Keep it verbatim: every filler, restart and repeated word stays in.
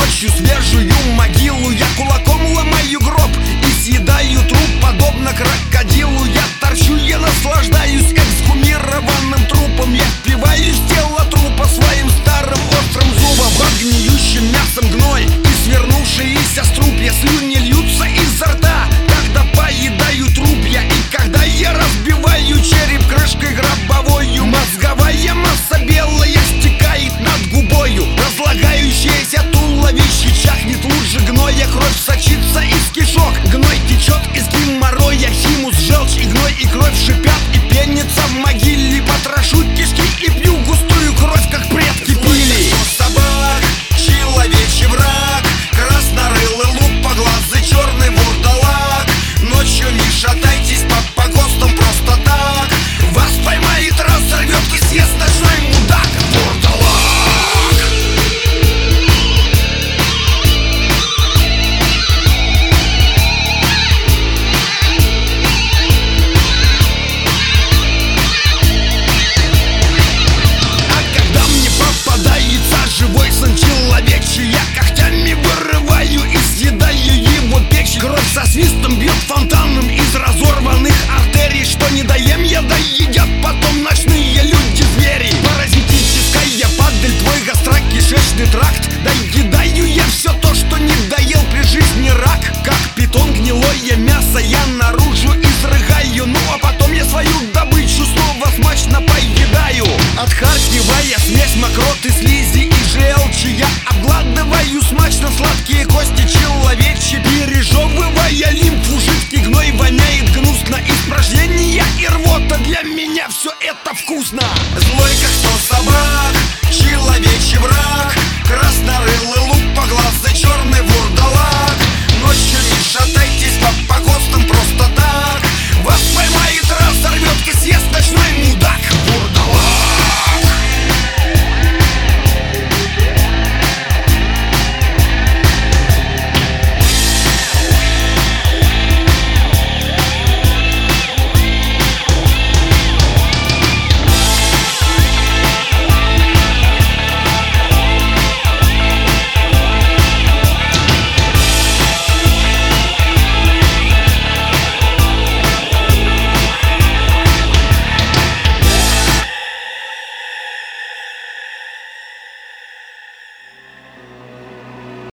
ночью свежую могилу. Я кулаком ломаю гроб и съедаю труп. Подобно крокодилу я торчу, я наслаждаюсь эксгумированным трупом. Я впиваюсь в тело трупа своим старым острым зубом. Под гниющим мясом гной и свернувшиеся струпья. Слюни льются изо рта, когда поедаю труп я. И когда я разбиваю череп крышкой гробовою, мозговая масса белая стекает над губою. Разлагающееся туловище чахнет лужи гноя. Кровь сочится из кишок, гной течет из геморроя. Химус, желчь и гной и кровь шипят и пенятся в могиле. Потрошу кишки и пью густую кровь, как предки пили. Собак, человечий враг, краснорылый лупоглазый черный вурдалак. Ночью не шатайтесь по погостам просто так. Вас поймает, разорвет и съест ночной мудак. Вурдалак. Живой сын человечий, я когтями вырываю и съедаю его печень. Кровь со свистом бьет фонтаном из разорванных артерий. Что не доем я, да едят потом ночные люди-звери. Паразитическая падаль, твой гастрокишечный тракт. Да едаю я все то, что